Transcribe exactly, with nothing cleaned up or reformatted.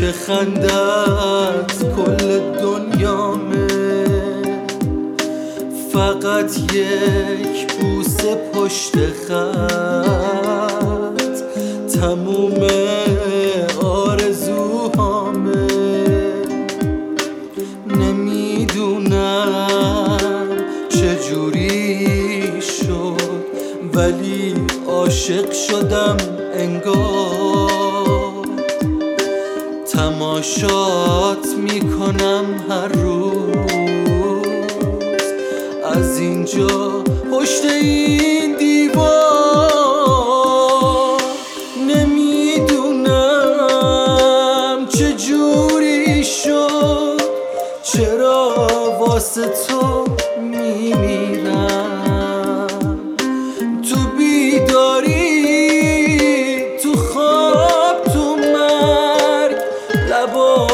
که خندت کل دنیامه، فقط یک بوسه پشت خط تموم آرزوهامه. نمیدونم چجوری شد ولی عاشق شدم انگار، تماشات میکنم هر روز از اینجا پشت این دیوار. نمیدونم چجوری شد، چرا واسه تو میمیرم، تو بیداری تو خواب تو مرگ لبا